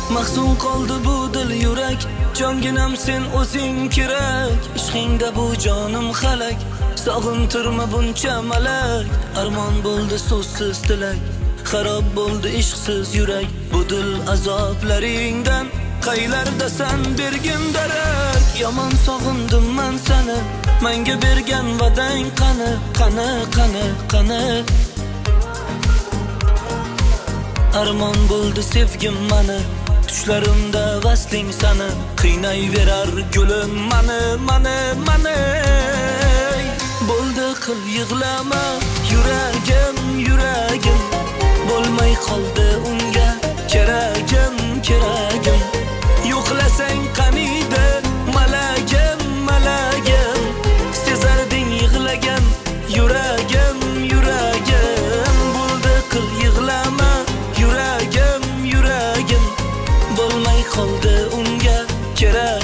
Mahzun qoldi bu dil yurak, jonginam sen o'zing kerak. Ishqingda bu jonim xalak, sog'intirma buncha malak. Armon bo'ldi so'zsiz tilak, xarob bo'ldi ishqsiz yurak. Bu dil azoblaringdan qaylardasan bergin darak. Yomon sog'indim men seni, menga bergan vadang qani, qani, qani, qani. Armon bo'ldi sevgim mani, tushlarimda vasling sani, qiynayverar gulim mani, mani, mani. Bo'ldi qil yig'lama yuragim, yuragim, bo'lmay qoldi unga keragim, keragim. Yo'qlasang qaniydi malagim, malagim, sezarding yig'lagan yuragim, yuragim. Bo'ldi qil yig'lama yuragim, yuragim, bo'lmay qoldi unga kerak.